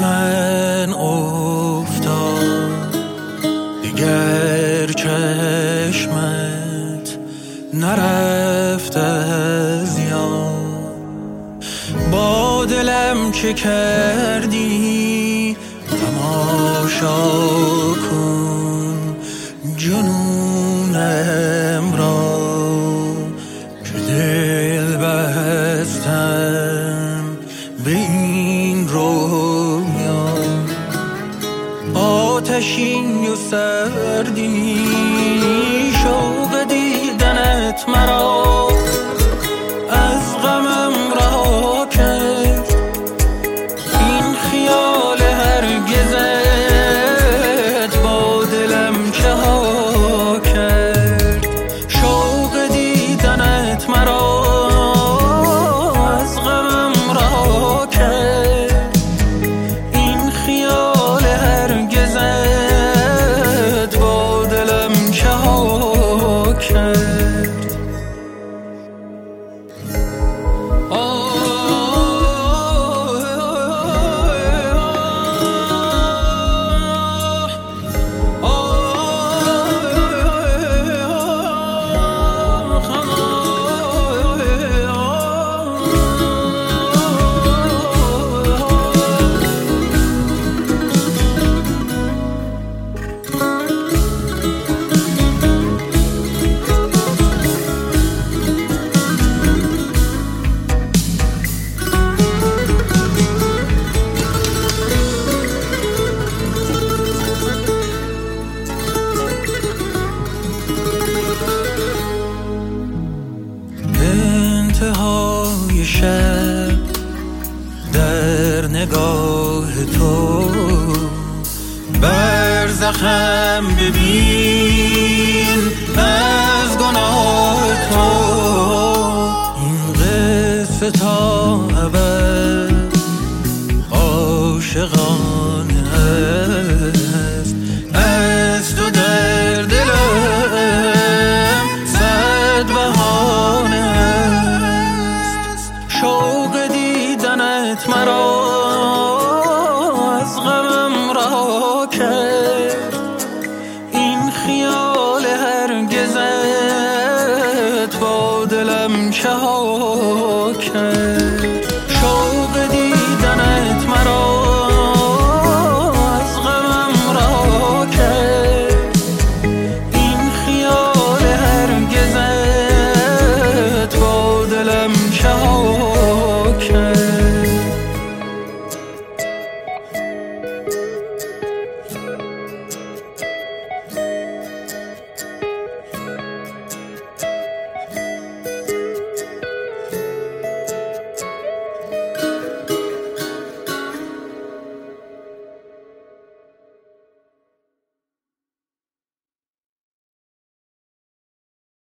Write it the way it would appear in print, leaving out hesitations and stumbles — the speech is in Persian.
من افتاد دیگر چشمت نرفت از یاد. با دلم چه کردی تماشا کن جنونم را که دل بستم به این رویا. آتشین و سردی شوق دیدنت مرا از غمم رها کرد. این خیال هرگزت با دلم چه ها کرد. شوق دیدنت مرا از غمم رها کرد. این خیال هرگزت با دلم چه ها کرد. انتهای شب در نگاه تو برزخم ببین از گناه تو. این قصه تا ابد عاشقان